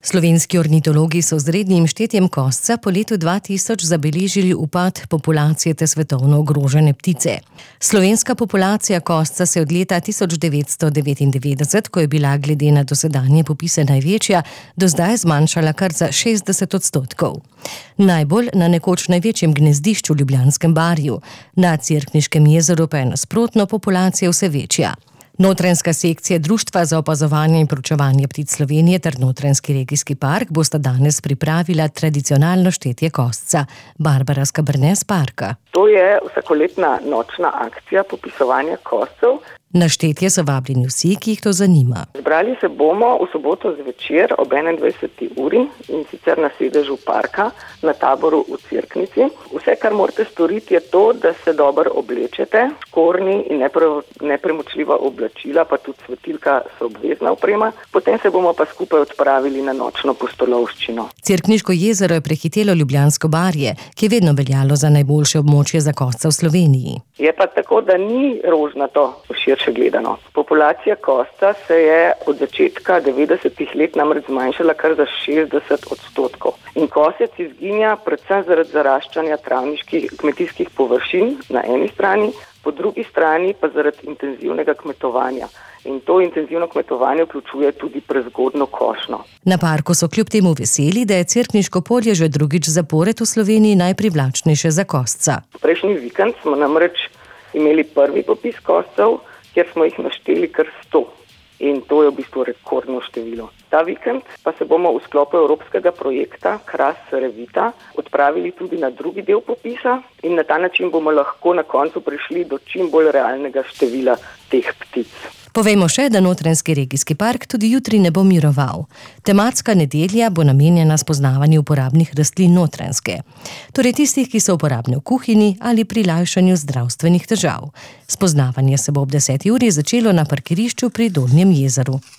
Slovenski ornitologi so z rednim štetjem kosca po letu 2000 zabeležili upad populacije te svetovno ogrožene ptice. Slovenska populacija kosca se od leta 1999, ko je bila glede na dosedanje popise največja, do zdaj zmanjšala kar za 60%. Najbolj na nekoč največjem gnezdišču v Ljubljanskem barju. Na Cerkniškem jezeru pa je nasprotno populacija vse večja. Notranjska sekcija Društva za opazovanje in proučevanje ptic Slovenije ter Notranjski regijski park bosta danes pripravila tradicionalno štetje kosca. Barbara Skabrne z parka. To je vsakoletna nočna akcija popisovanja koscev. Na štetje so vabljeni vsi, ki jih to zanima. Zbrali se bomo v soboto zvečer ob 21. uri in sicer na sedežu parka na taboru v Cerknici. Vse, kar morate storiti, je to, da se dobro oblečete. Škornji in nepremočljiva oblačila, pa tudi svetilka so obvezna oprema. Potem se bomo pa skupaj odpravili na nočno pustolovščino. Cerkniško jezero je prehitelo Ljubljansko barje, ki je vedno veljalo za najboljše območje za kosca v Sloveniji. Je pa tako, da ni rožnato širše gledano. Populacija kosca se je od začetka 90. let namreč zmanjšala kar za 60%. In kosec izginja predvsem zaradi zaraščanja travniških kmetijskih površin na eni strani, po drugi strani pa zaradi intenzivnega kmetovanja. In to intenzivno kmetovanje vključuje tudi prezgodno košnjo. Na parku so kljub temu veseli, da je Cerkniško polje že drugič zapored v Sloveniji najprivlačnejše za kosca. Prejšnji vikend smo namreč imeli prvi popis koscev, kjer smo jih našteli kar 100. In to je v bistvu rekordno število. Ta vikend pa se bomo v sklopu evropskega projekta Kras Revita odpravili tudi na drugi del popisa in na ta način bomo lahko na koncu prišli do čim bolj realnega števila teh ptic. Povejmo še, da Notranjski regijski park tudi jutri ne bo miroval. Tematska nedelja bo namenjena spoznavanju uporabnih rastlin Notranjske. Torej tistih, ki so uporabne v kuhinji ali pri lajšanju zdravstvenih težav. Spoznavanje se bo ob 10. uri začelo na parkirišču pri Donjem jezeru.